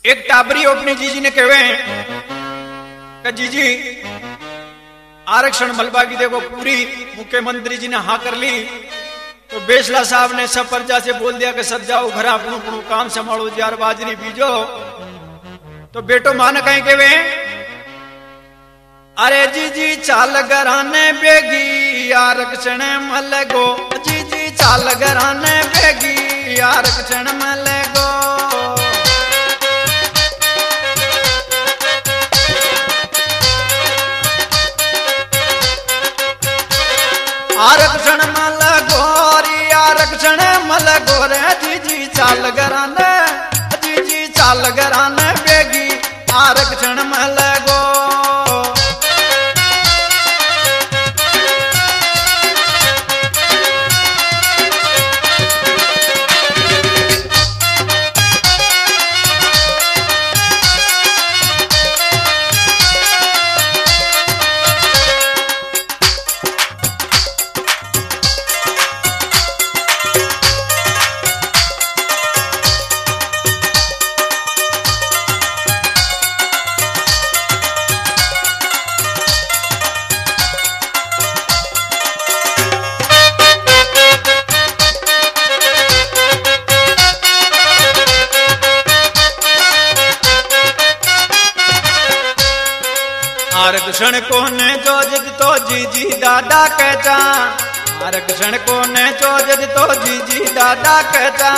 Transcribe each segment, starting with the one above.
एक टाबरी अपनी जीजी ने कहे कि जीजी आरक्षण मलबा की देखो पूरी मुख्यमंत्री जी ने हाँ कर ली। तो बेसला साहब ने सब प्रजा से बोल दिया कि सब जाओ घर अपनो अपनो काम संभालो जार बाजरी बीजो। तो बेटो मान कहीं कहे अरे जीजी चाल घराने बेगी आरक्षण मलगो, जीजी चाल घराने बेगी आरक्षण मलगो। आरक्षण मलगो री आरक्षण मलगो रे जीजी चाल घराने, जीजी चाल घराने बेगी आरक्षण मलगो। आरक्षण को ने जो जिद तो जीजी दादा कहता, आरक्षण को ने जो जिद तो जीजी दादा कहता।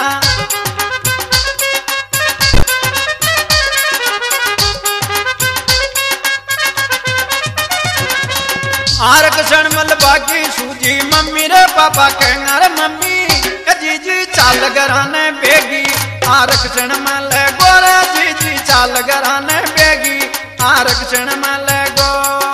आरक्षण मलबा की सूजी मम्मी रे पापा कहना रे मम्मी जीजी चाल घराने बेगी आरक्षण मलगो रे जीजी चाल घराने बेगी आरक्षण मलगो।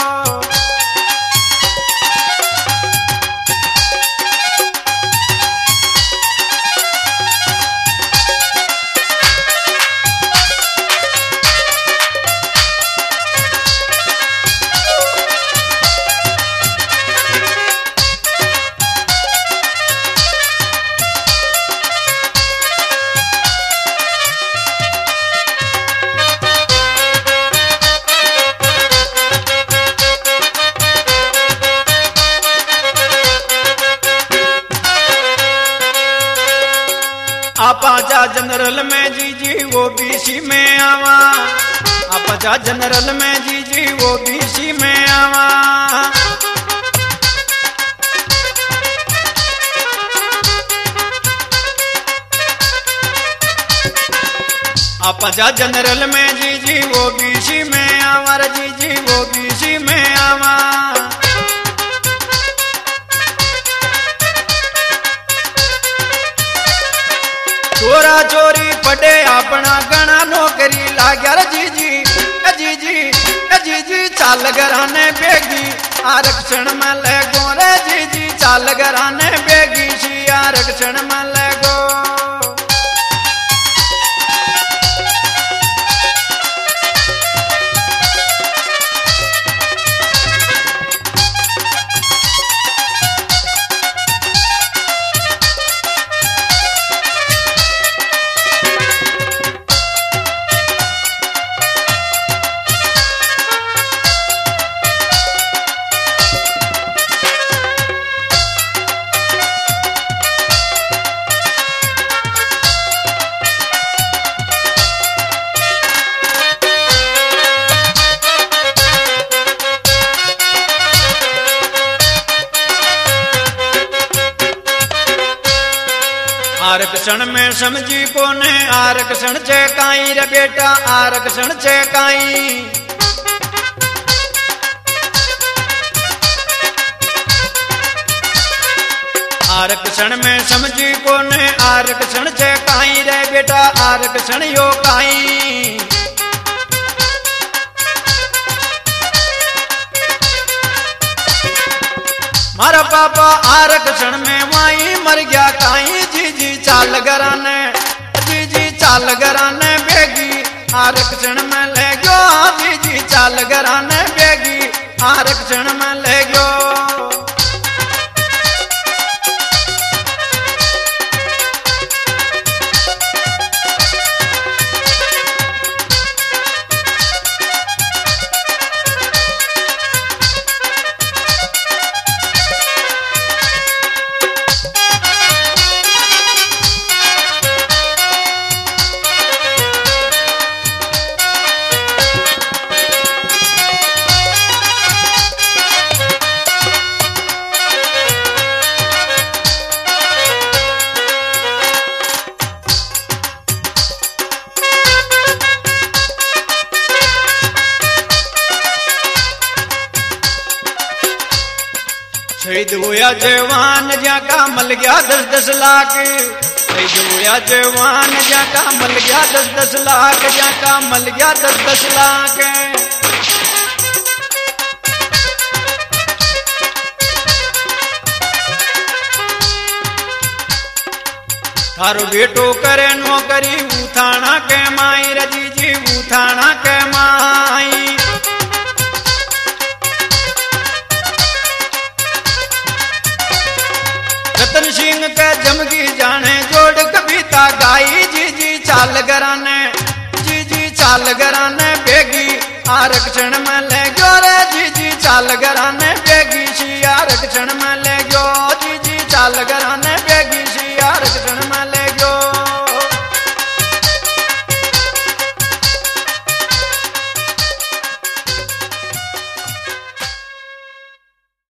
आपा जा जनरल में जीजी वो बीसी में आवा, आपा जा जनरल में जीजी वो बीसी में आवा। आपा जा जनरल में जीजी वो बीसी में आवा, जीजी वो बीसी में आवा। चोरा चोरी पड़े अपना गणा नौकरी लाग्या रे जीजी, जीजी जीजी चाल घराने बेगी आरक्षण मलगो रे जीजी चाल घराने बेगी सी आरक्षण मलगो। आरक्षण में समझी कोने आरक्षण छे काई रे बेटा आरक्षण छे काई। आरक्षण में समझी कोने आरक्षण छे काई रे बेटा आरक्षण यो काई। मारा पापा आरक्षण में माई मर गया काई जीजी चाल घराने, जीजी चाल घराने बेगी आरक्षण में ले गयो, जीजी चाल घराने बेगी आरक्षण में ले गयो। जोया जवान जाका मल गया 10-10 लाख, जोया जवान जाका मल गया 10-10 लाख, जाका मल गया 10-10 लाख। थारो बेटो करे नौकरी उठाना के माई रजी जी उठाना के माई। रतन सिंह के जमगी जाने जोड़ कविता गाई जी जी चाल गराने, जी जी चाल गराने बेगी आरक्षण में ले गयो रे, जी जी चाल गराने बेगी सी आरक्षण में ले गयो, जी जी चाल गराने।